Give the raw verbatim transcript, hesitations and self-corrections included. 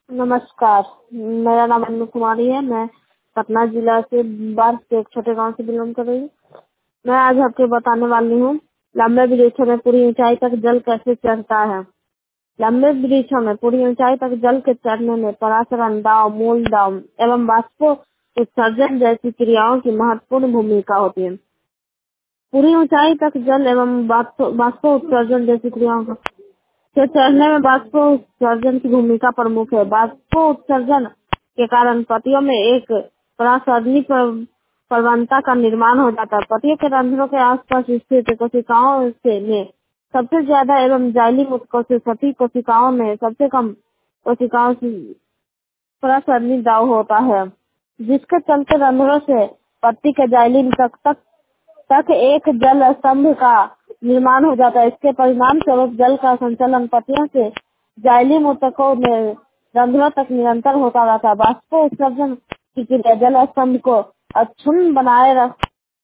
नमस्कार, मेरा नाम अनु कुमारी है। मैं पटना जिला से बाढ़ के एक छोटे गांव से बिलोंग कर रही हूँ। मैं आज आपको बताने वाली हूँ लंबे वृक्षों में पूरी ऊंचाई तक जल कैसे चढ़ता है। लंबे वृक्षों में पूरी ऊंचाई तक जल के चढ़ने में परागण दाव, मूल दाव एवं बाष्पो उत्सर्जन जैसी क्रियाओं की महत्वपूर्ण भूमिका होती है। पूरी ऊंचाई तक जल एवं बाष्पो उत्सर्जन जैसी क्रियाओं का के चढ़ने में बाष्पो उत्सर्जन की भूमिका प्रमुख है। बाष्पो उत्सर्जन के कारण पत्तियों में एक परासरणी प्रवणता का निर्माण हो जाता है। पत्तियों के रंध्रों के आसपास स्थित कोशिकाओं से में सबसे ज्यादा एवं जाइलीम उत्कोशित कोशिकाओं में सबसे कम कोशिकाओं से परासरणी दाव होता है, जिसके चलते रंध्रों से पत्ती के जाइलीम तक तक तक एक जल स्तंभ का निर्माण हो जाता है। इसके परिणाम स्वरूप जल का संचलन पत्तियों से जाइलीम ऊतकों में रंध्रों तक निरंतर होता रहता है। बाष्पो उत्सर्जन की क्रिया जल स्तंभ को अक्षुण्ण बनाए रख